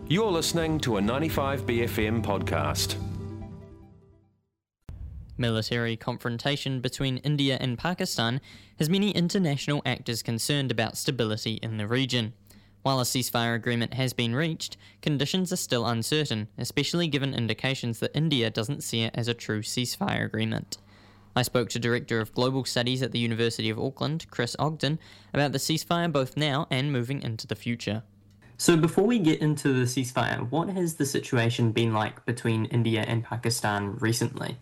You're listening to a 95BFM podcast. Military confrontation between India and Pakistan has many international actors concerned about stability in the region. While a ceasefire agreement has been reached, conditions are still uncertain, especially given indications that India doesn't see it as a true ceasefire agreement. I spoke to Director of Global Studies at the University of Auckland, Chris Ogden, about the ceasefire both now and moving into the future. So before we get into the ceasefire, what has the situation been like between India and Pakistan recently?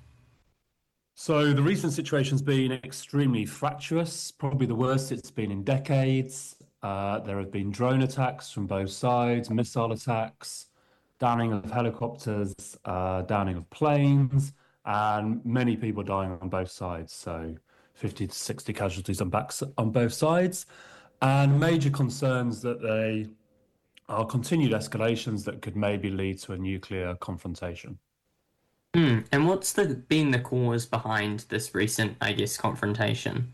So the recent situation's been extremely fractious, probably the worst it's been in decades. There have been drone attacks from both sides, missile attacks, downing of helicopters, downing of planes, and many people dying on both sides. So 50 to 60 casualties on both sides, and major concerns that they are continued escalations that could maybe lead to a nuclear confrontation. And what's been the cause behind this recent, confrontation?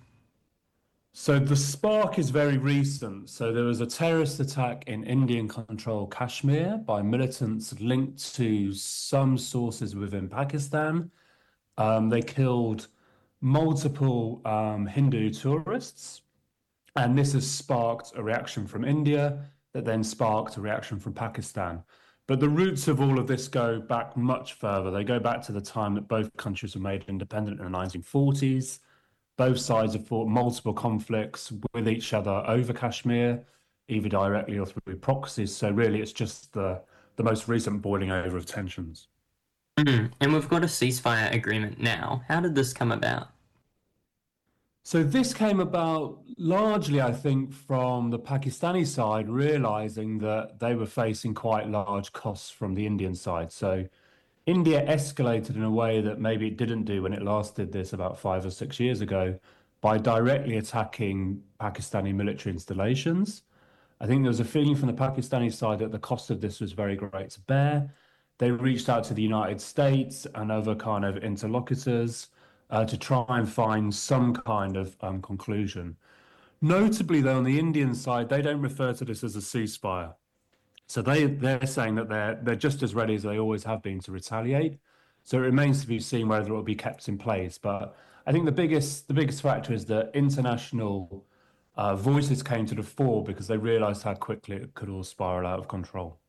So the spark is very recent. So there was a terrorist attack in Indian-controlled Kashmir by militants linked to some sources within Pakistan. They killed multiple Hindu tourists, and this has sparked a reaction from India that then sparked a reaction from Pakistan. But the roots of all of this go back much further. They go back to the time that both countries were made independent in the 1940s. Both sides have fought multiple conflicts with each other over Kashmir, either directly or through proxies. So really, it's just the most recent boiling over of tensions. And we've got a ceasefire agreement now. How did this come about? So this came about largely, I think, from the Pakistani side realizing that they were facing quite large costs from the Indian side. So India escalated in a way that maybe it didn't do when it last did this about 5 or 6 years ago by directly attacking Pakistani military installations. I think there was a feeling from the Pakistani side that the cost of this was very great to bear. They reached out to the United States and other kind of interlocutors to try and find some kind of conclusion. Notably, though, on the Indian side, they don't refer to this as a ceasefire. So they're saying that they're just as ready as they always have been to retaliate. So it remains to be seen whether it will be kept in place. But I think the biggest factor is that international voices came to the fore because they realised how quickly it could all spiral out of control.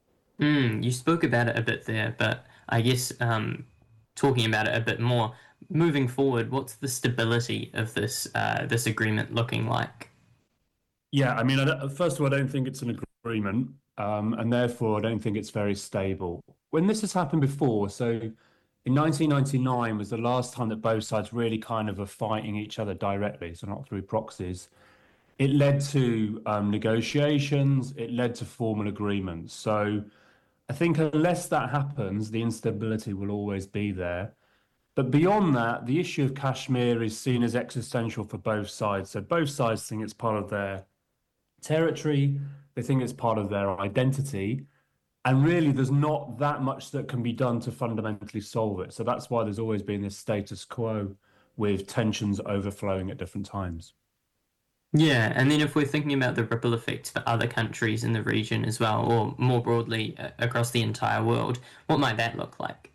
You spoke about it a bit there, but I guess talking about it a bit more, moving forward, what's the stability of this agreement looking like? Yeah, I mean, first of all, I don't think it's an agreement, and therefore I don't think it's very stable. When this has happened before, so in 1999 was the last time that both sides really kind of are fighting each other directly, so not through proxies. It led to negotiations, it led to formal agreements. So I think unless that happens, the instability will always be there. But beyond that, the issue of Kashmir is seen as existential for both sides. So both sides think it's part of their territory, they think it's part of their identity, and really there's not that much that can be done to fundamentally solve it. So that's why there's always been this status quo with tensions overflowing at different times. Yeah, and then if we're thinking about the ripple effects for other countries in the region as well, or more broadly across the entire world, what might that look like?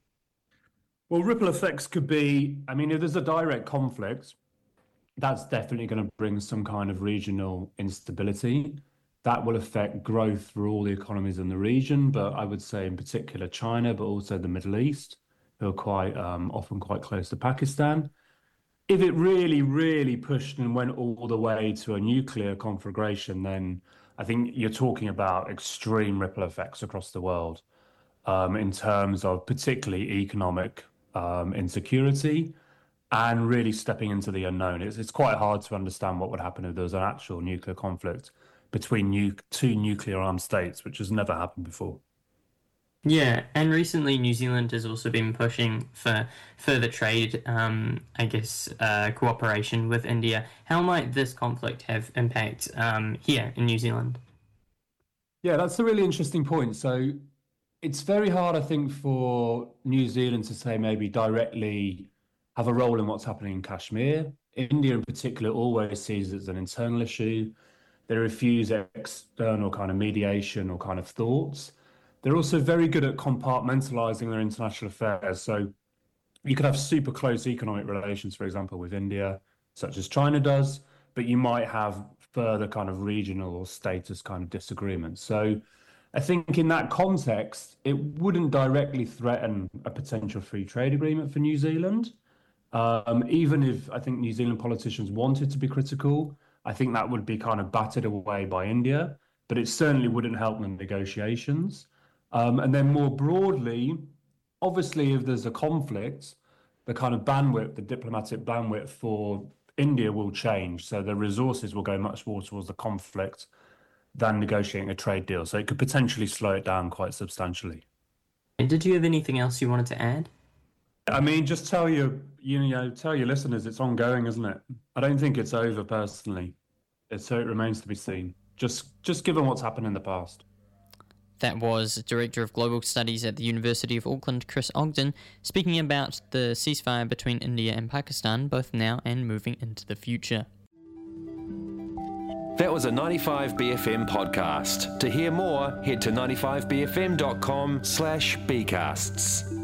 Well, ripple effects could be, I mean, if there's a direct conflict, that's definitely going to bring some kind of regional instability. That will affect growth for all the economies in the region, but I would say in particular China, but also the Middle East, who are quite often quite close to Pakistan. If it really, really pushed and went all the way to a nuclear conflagration, then I think you're talking about extreme ripple effects across the world in terms of particularly economic insecurity and really stepping into the unknown. It's quite hard to understand what would happen if there was an actual nuclear conflict between two nuclear-armed states, which has never happened before. Yeah, and recently New Zealand has also been pushing for further trade, cooperation with India. How might this conflict have impact here in New Zealand? Yeah, that's a really interesting point. So it's very hard, I think, for New Zealand to say maybe directly have a role in what's happening in Kashmir. India in particular always sees it as an internal issue. They refuse external kind of mediation or kind of thoughts. They're also very good at compartmentalizing their international affairs. So you could have super close economic relations, for example, with India, such as China does, but you might have further kind of regional or status kind of disagreements. So I think in that context, it wouldn't directly threaten a potential free trade agreement for New Zealand. Even if I think New Zealand politicians wanted to be critical, I think that would be kind of battered away by India, but it certainly wouldn't help the negotiations. And then more broadly, obviously, if there's a conflict, the kind of bandwidth, the diplomatic bandwidth for India will change. So the resources will go much more towards the conflict than negotiating a trade deal. So it could potentially slow it down quite substantially. And did you have anything else you wanted to add? I mean, just tell your listeners it's ongoing, isn't it? I don't think it's over personally. So it remains to be seen. Just given what's happened in the past. That was Director of Global Studies at the University of Auckland, Chris Ogden, speaking about the ceasefire between India and Pakistan, both now and moving into the future. That was a 95BFM podcast. To hear more, head to 95bfm.com/bcasts.